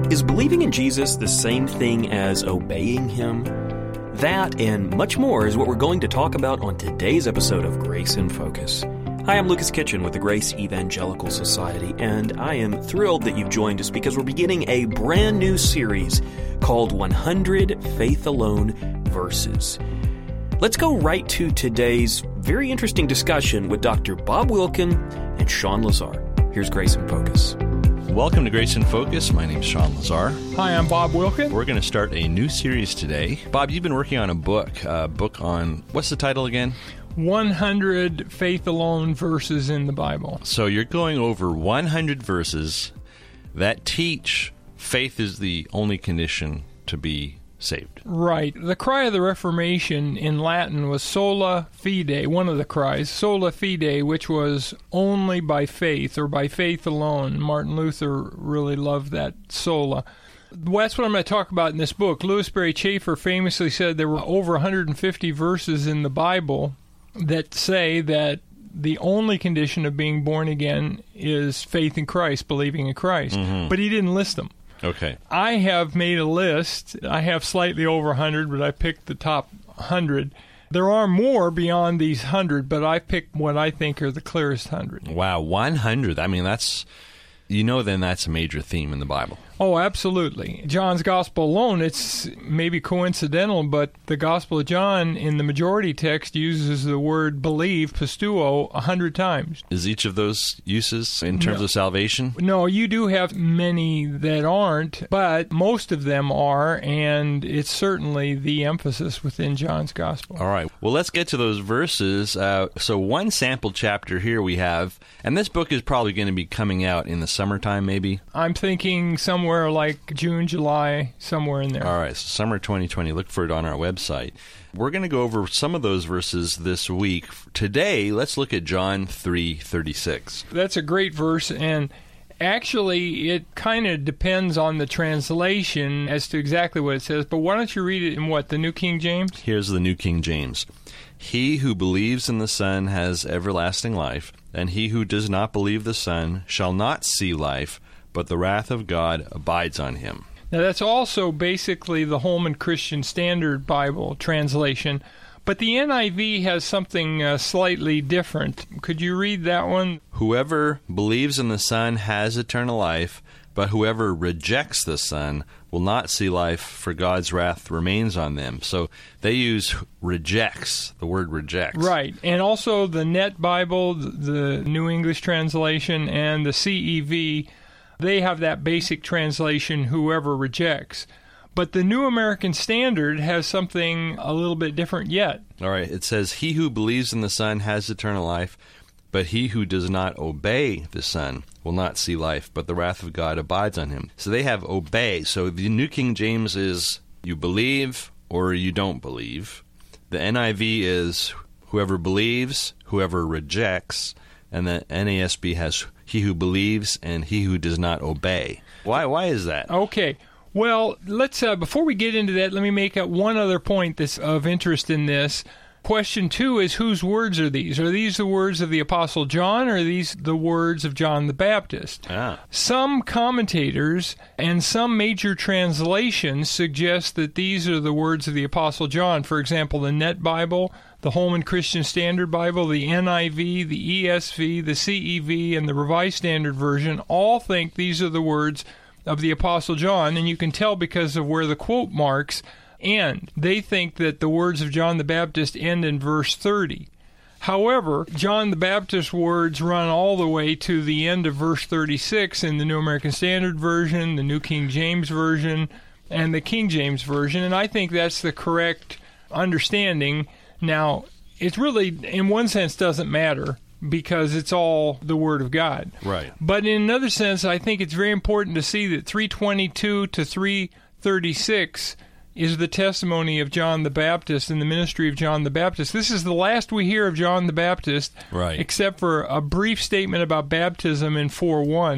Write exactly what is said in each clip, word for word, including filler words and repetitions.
Is believing in Jesus the same thing as obeying Him? That and much more is what we're going to talk about on today's episode of Grace in Focus. Hi, I'm Lucas Kitchen with the Grace Evangelical Society, and I am thrilled that you've joined us because we're beginning a brand new series called one hundred Faith Alone Verses. Let's go right to today's very interesting discussion with Doctor Bob Wilkin and Sean Lazar. Here's Grace in Focus. Welcome to Grace in Focus. My name's Sean Lazar. Hi, I'm Bob Wilkin. We're going to start a new series today. Bob, you've been working on a book, a book on, what's the title again? one hundred Faith Alone Verses in the Bible. So you're going over one hundred verses that teach faith is the only condition to be saved. Right. The cry of the Reformation in Latin was sola fide, one of the cries, sola fide, which was only by faith or by faith alone. Martin Luther really loved that sola. Well, that's what I'm going to talk about in this book. Louis Berry Chafer famously said there were over one hundred fifty verses in the Bible that say that the only condition of being born again is faith in Christ, believing in Christ. Mm-hmm. But he didn't list them. Okay. I have made a list. I have slightly over one hundred, but I picked the top one hundred. There are more beyond these one hundred, but I picked what I think are the clearest one hundred. Wow, one hundred. I mean, that's, you know, then that's a major theme in the Bible. Oh, absolutely. John's Gospel alone, it's maybe coincidental, but the Gospel of John in the majority text uses the word believe, pisteuo, a hundred times. Is each of those uses in terms no. of salvation? No, you do have many that aren't, but most of them are, and it's certainly the emphasis within John's Gospel. All right. Well, let's get to those verses. Uh, so one sample chapter here we have, and this book is probably going to be coming out in the summertime, maybe? I'm thinking somewhere like June, July, somewhere in there. All right, so summer twenty twenty. Look for it on our website. We're going to go over some of those verses this week. Today, let's look at John three thirty-six. That's a great verse, and actually, it kind of depends on the translation as to exactly what it says, but why don't you read it in what, the New King James? Here's the New King James. He who believes in the Son has everlasting life, and he who does not believe the Son shall not see life, but the wrath of God abides on him. Now, that's also basically the Holman Christian Standard Bible translation, but the N I V has something uh, slightly different. Could you read that one? Whoever believes in the Son has eternal life, but whoever rejects the Son will not see life, for God's wrath remains on them. So they use rejects, the word rejects. Right. And also the Net Bible, the New English Translation, and the C E V, they have that basic translation, whoever rejects. But the New American Standard has something a little bit different yet. All right. It says, he who believes in the Son has eternal life, but he who does not obey the Son will not see life, but the wrath of God abides on him. So they have obey. So the New King James is you believe or you don't believe. The N I V is whoever believes, whoever rejects, and the N A S B has he who believes and he who does not obey. Why Why is that? Okay. Well, let's uh, before we get into that, let me make up one other point that's of interest in this. Question two is, whose words are these? Are these the words of the Apostle John, or are these the words of John the Baptist? Ah. Some commentators and some major translations suggest that these are the words of the Apostle John. For example, the Net Bible, the Holman Christian Standard Bible, the N I V, the E S V, the C E V, and the Revised Standard Version all think these are the words of the Apostle John, and you can tell because of where the quote marks end. They think that the words of John the Baptist end in verse thirty. However, John the Baptist's words run all the way to the end of verse thirty-six in the New American Standard Version, the New King James Version, and the King James Version, and I think that's the correct understanding. Now, it really, in one sense, doesn't matter because it's all the Word of God. Right. But in another sense, I think it's very important to see that three twenty-two to three thirty-six is the testimony of John the Baptist and the ministry of John the Baptist. This is the last we hear of John the Baptist, right, except for a brief statement about baptism in four one.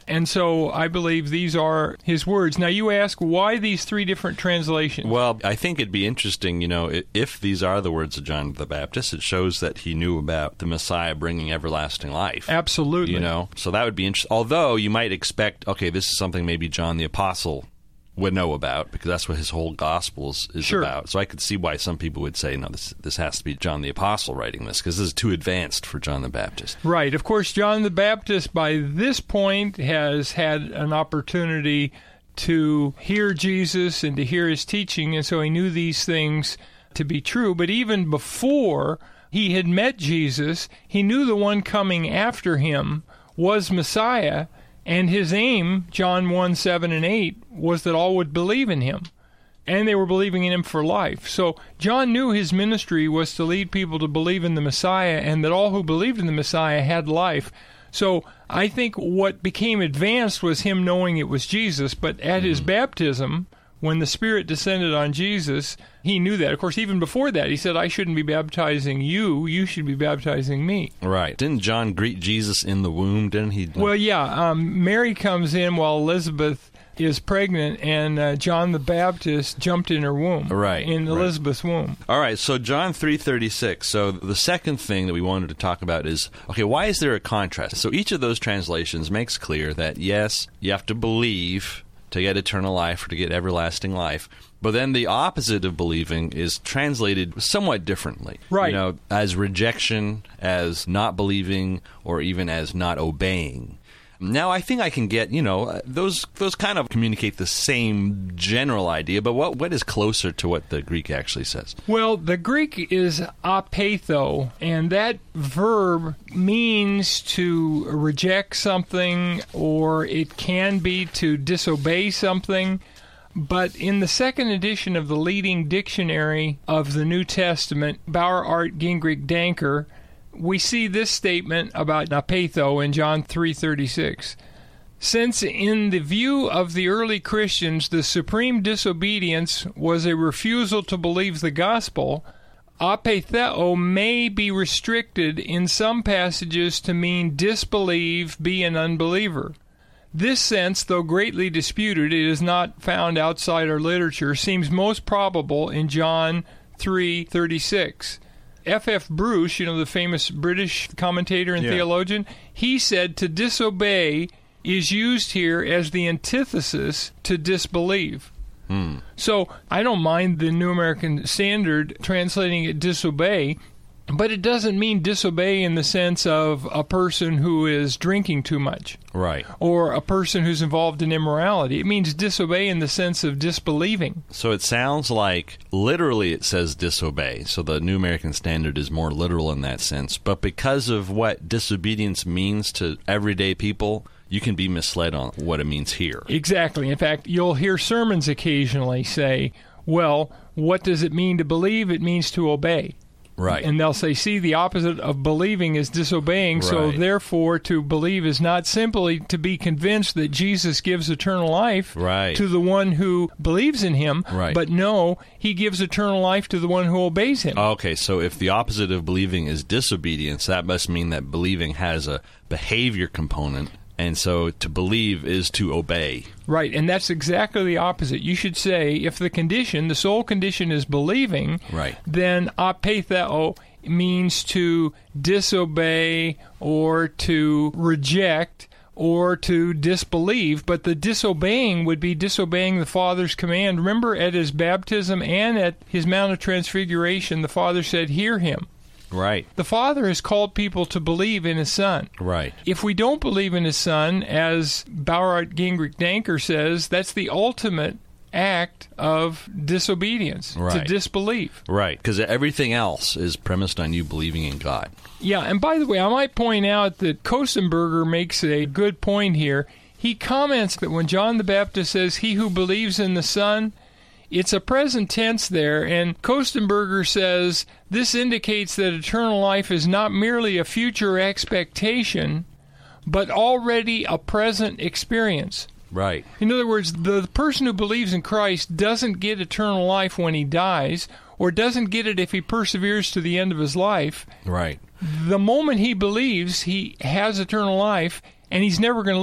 And so I believe these are his words. Now you ask, why these three different translations? Well, I think it'd be interesting, you know, if these are the words of John the Baptist, it shows that he knew about the Messiah bringing everlasting life. Absolutely. You know, so that would be interesting. Although you might expect, okay, this is something maybe John the Apostle would know about, because that's what his whole gospel is, is sure. about. So I could see why some people would say, no, this this has to be John the Apostle writing this, because this is too advanced for John the Baptist. Right. Of course, John the Baptist, by this point, has had an opportunity to hear Jesus and to hear his teaching, and so he knew these things to be true. But even before he had met Jesus, he knew the one coming after him was Messiah, and his aim, John one, seven, and eight, was that all would believe in him. And they were believing in him for life. So John knew his ministry was to lead people to believe in the Messiah, and that all who believed in the Messiah had life. So I think what became advanced was him knowing it was Jesus, but at mm-hmm. his baptism, when the Spirit descended on Jesus, he knew that. Of course, even before that, he said, I shouldn't be baptizing you, you should be baptizing me. Right. Didn't John greet Jesus in the womb, didn't he? Well, yeah. Um, Mary comes in while Elizabeth is pregnant, and uh, John the Baptist jumped in her womb. Right. In right. Elizabeth's womb. All right, so John three thirty-six. So the second thing that we wanted to talk about is, okay, why is there a contrast? So each of those translations makes clear that, yes, you have to believe to get eternal life or to get everlasting life. But then the opposite of believing is translated somewhat differently. Right. You know, as rejection, as not believing, or even as not obeying. Now, I think I can get, you know, those those kind of communicate the same general idea, but what what is closer to what the Greek actually says? Well, the Greek is apatho, and that verb means to reject something, or it can be to disobey something. But in the second edition of the leading dictionary of the New Testament, Bauer, Art, Gingrich, Danker, we see this statement about apatho in John three thirty-six. Since in the view of the early Christians the supreme disobedience was a refusal to believe the gospel, apatheo may be restricted in some passages to mean disbelieve, be an unbeliever. This sense, though greatly disputed, it is not found outside our literature, seems most probable in John three thirty-six. F F Bruce, you know, the famous British commentator and yeah. theologian, he said to disobey is used here as the antithesis to disbelieve. Hmm. So I don't mind the New American Standard translating it disobey, but it doesn't mean disobey in the sense of a person who is drinking too much. Right. Or a person who's involved in immorality. It means disobey in the sense of disbelieving. So it sounds like literally it says disobey. So the New American Standard is more literal in that sense. But because of what disobedience means to everyday people, you can be misled on what it means here. Exactly. In fact, you'll hear sermons occasionally say, well, what does it mean to believe? It means to obey. Right. And they'll say, see, the opposite of believing is disobeying, right. so therefore to believe is not simply to be convinced that Jesus gives eternal life right. to the one who believes in him, right. but no, he gives eternal life to the one who obeys him. Okay, so if the opposite of believing is disobedience, that must mean that believing has a behavior component. And so to believe is to obey. Right, and that's exactly the opposite. You should say, if the condition, the sole condition is believing, right. then apatheo means to disobey or to reject or to disbelieve, but the disobeying would be disobeying the Father's command. Remember, at his baptism and at his Mount of Transfiguration, the Father said, hear him. Right. The Father has called people to believe in His Son. Right. If we don't believe in His Son, as Bauer, Gingrich, Danker says, that's the ultimate act of disobedience, right. to disbelieve. Right, because everything else is premised on you believing in God. Yeah, and by the way, I might point out that Kostenberger makes a good point here. He comments that when John the Baptist says, he who believes in the Son, it's a present tense there, and Kostenberger says this indicates that eternal life is not merely a future expectation, but already a present experience. Right. In other words, the person who believes in Christ doesn't get eternal life when he dies, or doesn't get it if he perseveres to the end of his life. Right. The moment he believes, he has eternal life, and he's never going to lose it.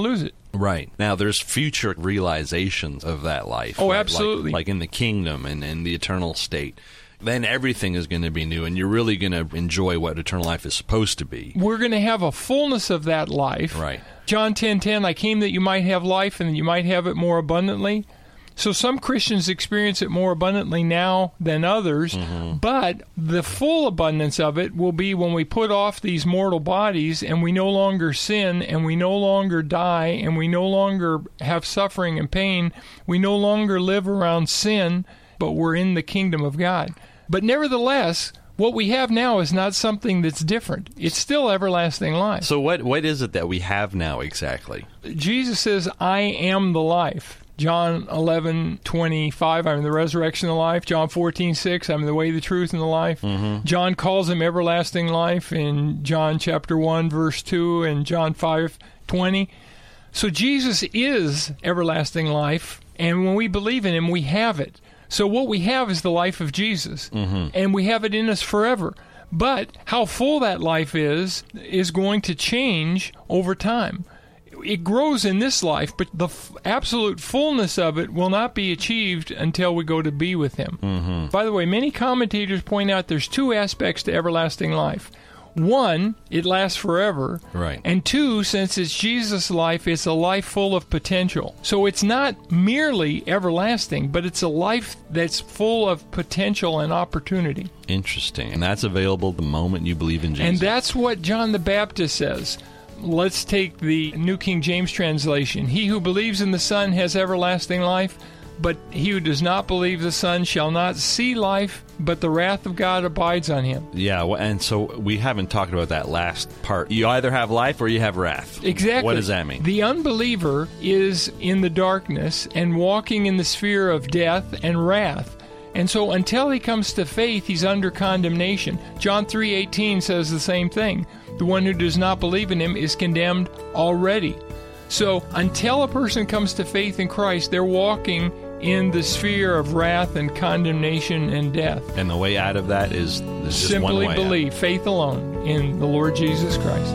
Right. Now, there's future realizations of that life. Oh, right? absolutely. Like, like in the kingdom and in the eternal state. Then everything is going to be new, and you're really going to enjoy what eternal life is supposed to be. We're going to have a fullness of that life. Right. John ten ten, I came that you might have life and that you might have it more abundantly. So some Christians experience it more abundantly now than others, mm-hmm. but the full abundance of it will be when we put off these mortal bodies and we no longer sin and we no longer die and we no longer have suffering and pain. We no longer live around sin, but we're in the kingdom of God. But nevertheless, what we have now is not something that's different. It's still everlasting life. So what what is it that we have now exactly? Jesus says, I am the life. John eleven twenty-five, I'm the resurrection and the life. John fourteen six, I'm the way, the truth, and the life. Mm-hmm. John calls him everlasting life in John chapter one, verse two, and John five twenty. So Jesus is everlasting life, and when we believe in him, we have it. So what we have is the life of Jesus, mm-hmm. and we have it in us forever. But how full that life is, is going to change over time. It grows in this life, but the f- absolute fullness of it will not be achieved until we go to be with him. Mm-hmm. By the way, many commentators point out there's two aspects to everlasting life. One, it lasts forever. Right. And two, since it's Jesus' life, it's a life full of potential. So it's not merely everlasting, but it's a life that's full of potential and opportunity. Interesting. And that's available the moment you believe in Jesus. And that's what John the Baptist says. Let's take the New King James translation. He who believes in the Son has everlasting life, but he who does not believe the Son shall not see life, but the wrath of God abides on him. Yeah, well, and so we haven't talked about that last part. You either have life or you have wrath. Exactly. What does that mean? The unbeliever is in the darkness and walking in the sphere of death and wrath. And so until he comes to faith, he's under condemnation. John three eighteen says the same thing. The one who does not believe in him is condemned already. So until a person comes to faith in Christ, they're walking in the sphere of wrath and condemnation and death. And the way out of that is there's just simply one way believe, out. faith alone in the Lord Jesus Christ.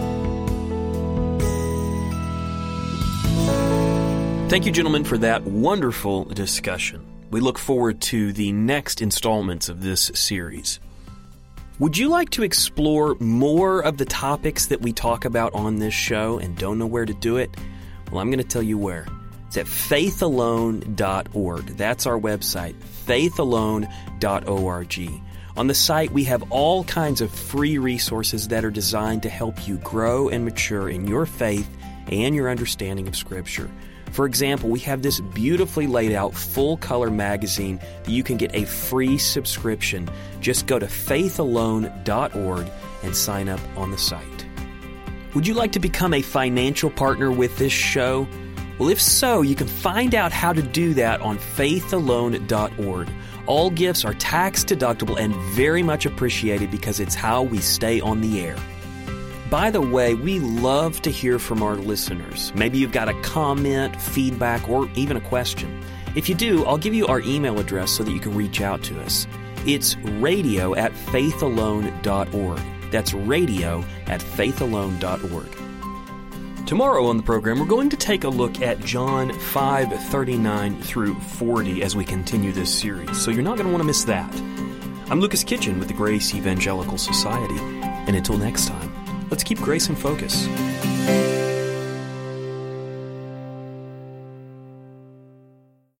Thank you, gentlemen, for that wonderful discussion. We look forward to the next installments of this series. Would you like to explore more of the topics that we talk about on this show and don't know where to do it? Well, I'm going to tell you where. It's at faith alone dot org. That's our website, faith alone dot org. On the site, we have all kinds of free resources that are designed to help you grow and mature in your faith and your understanding of Scripture. For example, we have this beautifully laid out full-color magazine that you can get a free subscription. Just go to faith alone dot org and sign up on the site. Would you like to become a financial partner with this show? Well, if so, you can find out how to do that on faith alone dot org. All gifts are tax-deductible and very much appreciated because it's how we stay on the air. By the way, we love to hear from our listeners. Maybe you've got a comment, feedback, or even a question. If you do, I'll give you our email address so that you can reach out to us. It's radio at faith alone dot org. That's radio at faith alone dot org. Tomorrow on the program, we're going to take a look at John five thirty-nine through forty as we continue this series, so you're not going to want to miss that. I'm Lucas Kitchen with the Grace Evangelical Society, and until next time, let's keep grace in focus.